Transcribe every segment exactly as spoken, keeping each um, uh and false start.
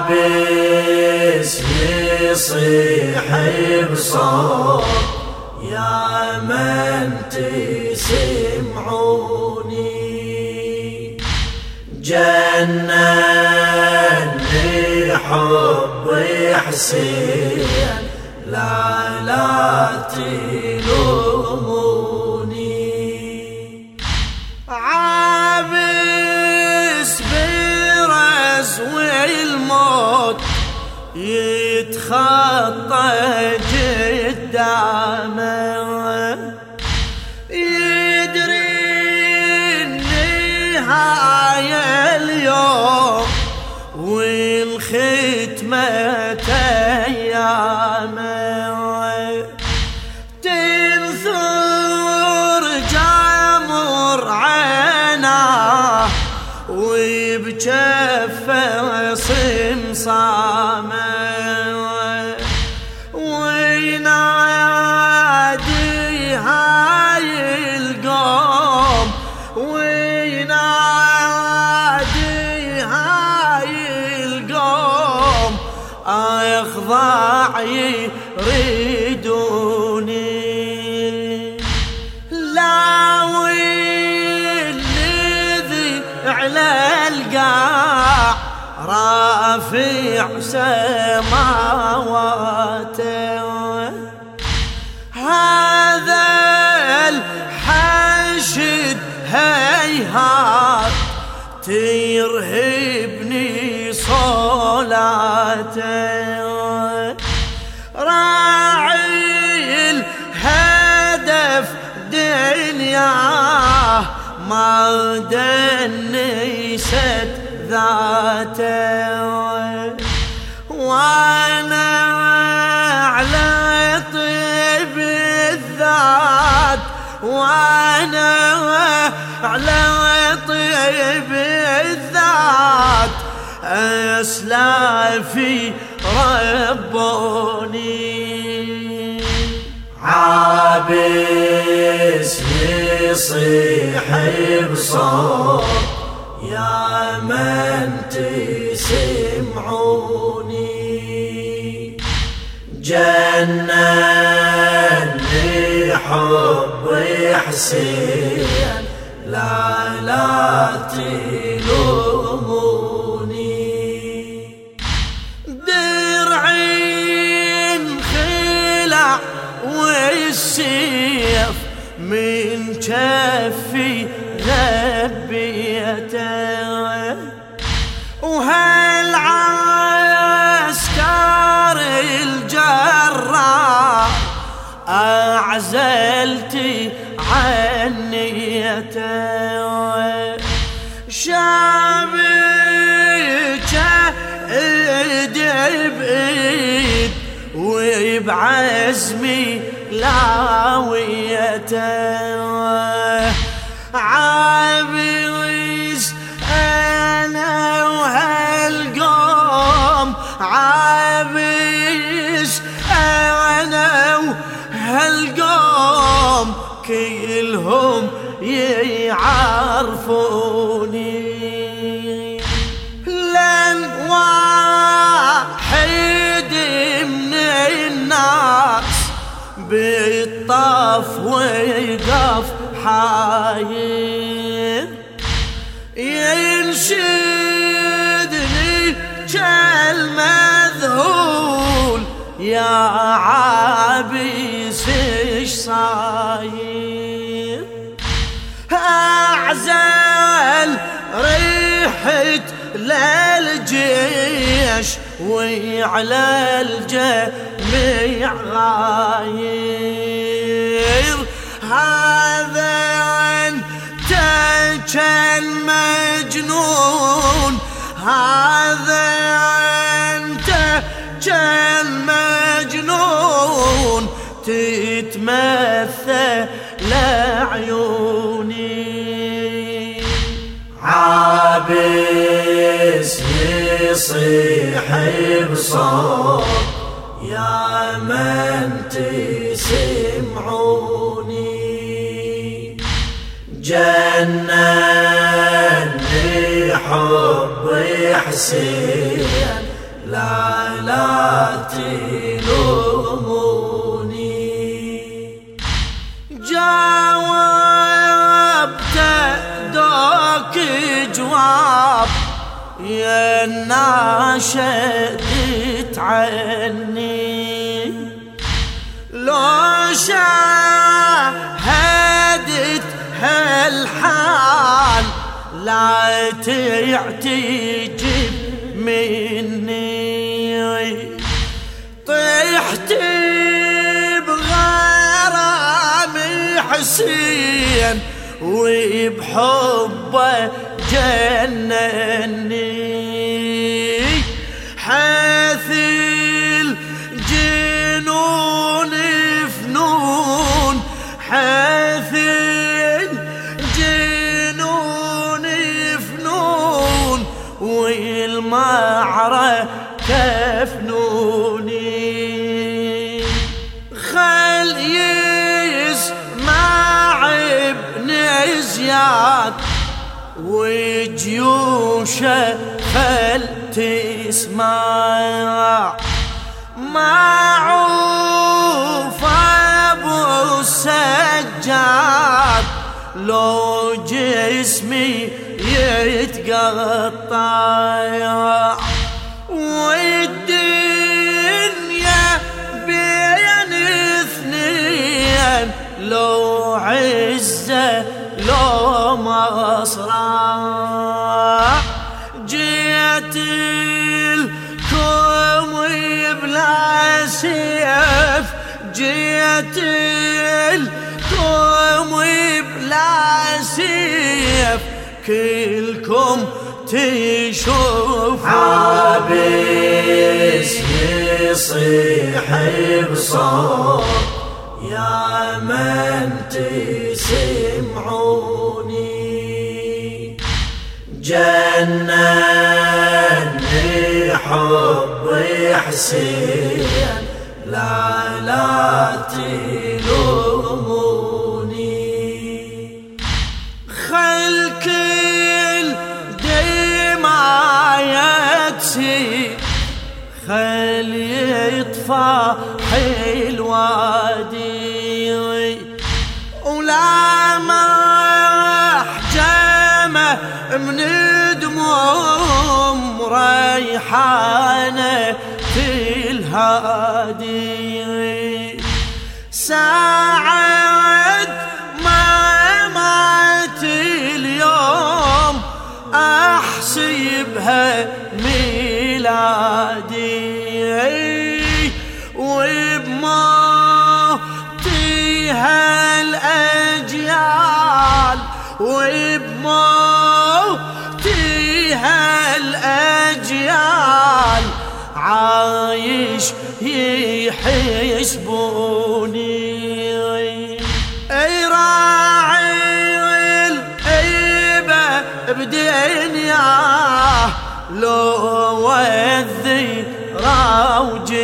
عابس يصيح بصوت يا من تسمعوني، جنن لحب حسين لا لا تلوموني. عابس برزو الموت يتخطى قدامه، يدري النهاية اليوم والختمة أيامه، تنثر جمر عيناه وبجفه صمصامه، وينادي هاي القوم وينادي هاي القوم اخضع يريدوني. لا والذي على القاع رافع سماواته، هذا الحشد هيهات ترهبني صلاته، راعي الهدف دنياه ما دنيست ذاته، وانا على طيب الذات وانا على طيب الذات اسلافي ربوني. عابس يصيح بصوت يا من تسمعوني، جنن لحب حسين لا لا تلوموني. درعي انخلع والسيف من كفي غبيته، وهالعسكر الجراح أعزلتي عنيته، شابكه ايد بايد وبعزمي لاويته، عابس انا وهالقوم عابس انا وهالقوم كلهم يعرفوني، لن واحد من الناس بالطف ويقف حاير ينشدني كالمذهول يا عابس ايش صاير، أعزل ريحة للجيش وعلى الجميع غاير، هذا أنت كان مجنون هذا أنت كان مجنون تتمثل لعيوني. عابس يصيح بصوت يا من تسمعوني، جنن لحب حسين لا لا تلوموني. جاوبت دوك جواب يا الناشدت عني، لو شاهدت هالحال لا تعتجب مني، طيحت بغرام حسين وبحبه جنني، حيث الجنون فنون، حيث الجنون فنون والمعركة فنوني. خل يسمع ابن زياد وجيوشه خل تسمع، معروف ابو السجاد لو جسمي يتقطع، والدنيا بين اثنين لو عزه لو مصرع، جيت لكم بلا سيف، جيت لكم بلا سيف كلكم تشوفون. عابس يصيح بصوت يا من تسمعوني، جنني حب حسين لا لا تلوموني. خل كل دماء يكسي، خل يطفى الوادي، ولا محجمة من دموم ريحانة الهادي، ساعد ما مات اليوم أحسبها ميلادي، وبموتها الأجيال، وبموتها الأجيال عايش يحسبوني. اي راعي الهيبة بدنياه لو والذرى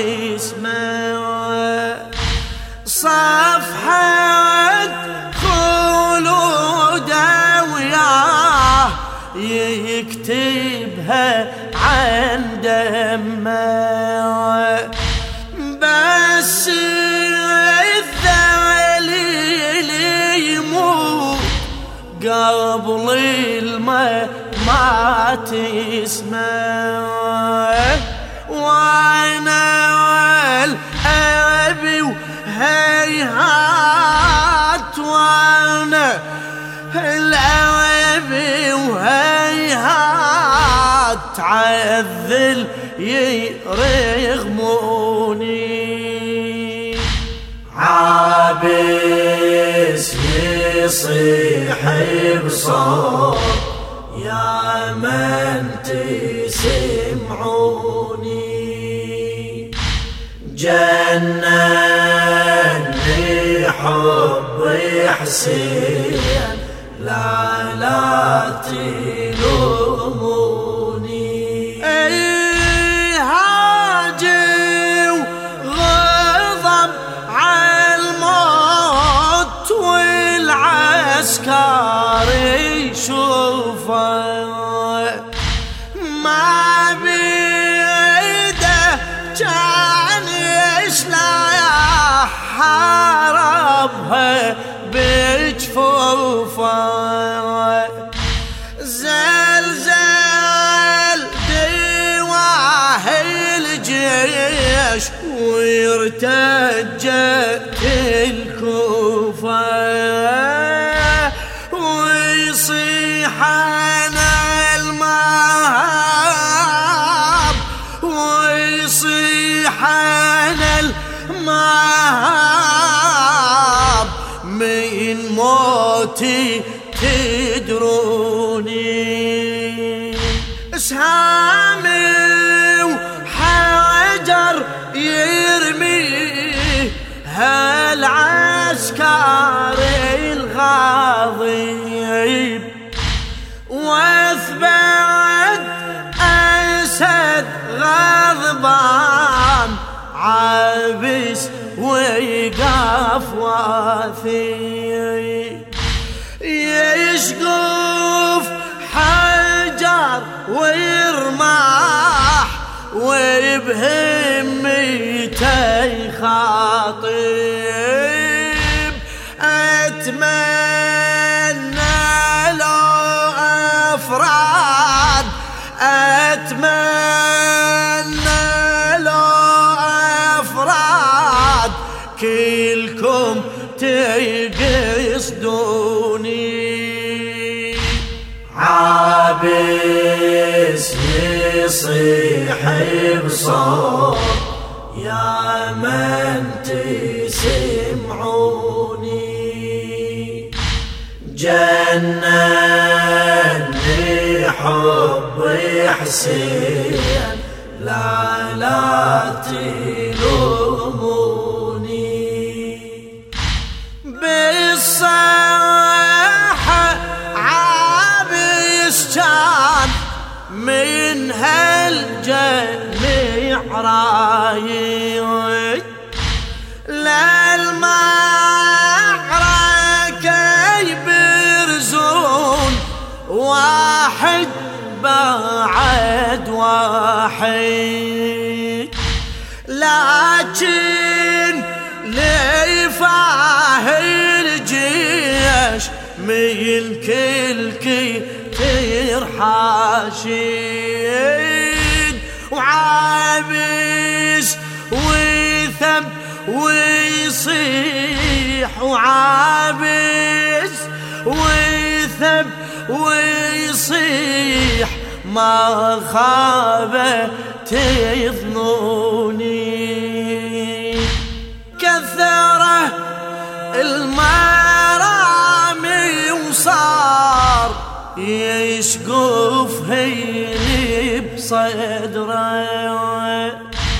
وجسمه، صفحة خلوده وياه يكتبها عن دمه، بس الذليل يموت قبل الممات اسمه، وانا والابي وهيهات، وانا الابي وهيهات عالذل يرغموني. عابس يصيح بصوت يا من تسمعوني، جنني حب حسين لا لا تلوموني. اي هاجي وغضب عالموت والعسكري شوفه، ما بيد شربها بجفوفه زلزل دواه الجيش وارتجت الكوفة ويصيح أنا المهاب ويصيح أنا المهاب من موتي تدروني اسهامي وحجر يرميه هالعسكري الغاضب واثبت اسد غضبان عابس ويقف واثي يشقف حجر ويرماح وبهمته يخاطب أتمنى لو أفراد أتمنى لو أفراد كلكم تقصدوني عابس يصيح بصوت يا من تسمعوني جنني حب حسين لا لا تلوموني بالصحة عابس كان من هالجميع رايد للمعركة يبرزون واحد بعد واحد لكن ليفاه الجيش من كل كتير حاشد وعابس ويثب ويصيح وعابس ويثب ويصيح ما خاب تظنوني كثره المرامي وصار يشقف هيلي بصدره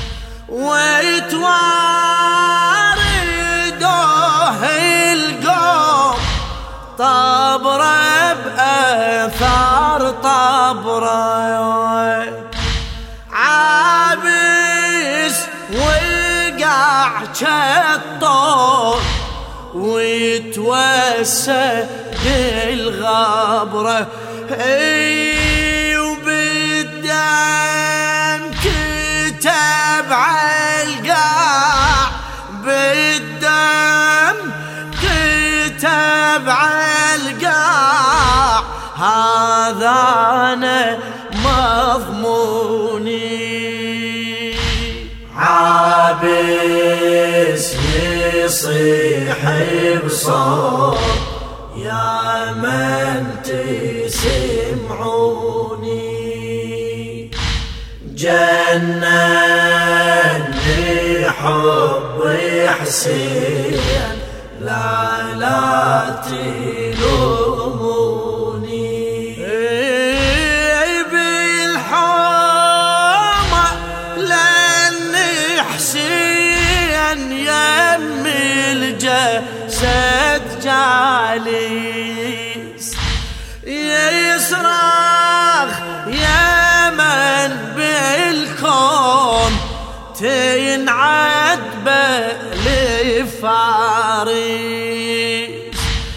ويتواردوه القوم طبره بأثار طبره عابس وقع كالطور ويتوسى بالغبره اي وبالدم كتب عالقاع بالدم كتب عالقاع هذا انا مضموني عابس يصيح بصوت يا من تسمعوني جنني حب حسين لا لا تلوموني بالحومة لاني حسين يمي الجسد جالس يصرخ يا من بالكون تنعد بالفارس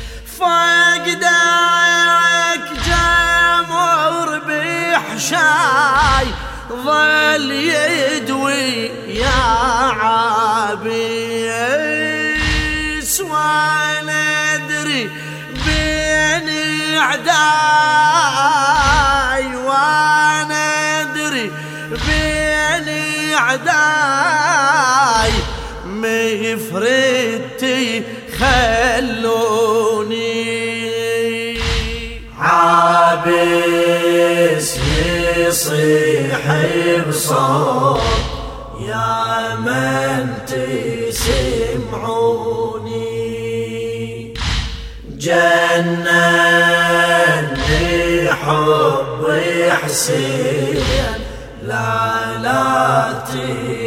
فقدك جمر بحشاي ظل يدوي يا عابس أعداي مفردتي خلوني عابس يصيح بصوت يا من تسمعوني جنن لحب حسين لا لا تسمعوني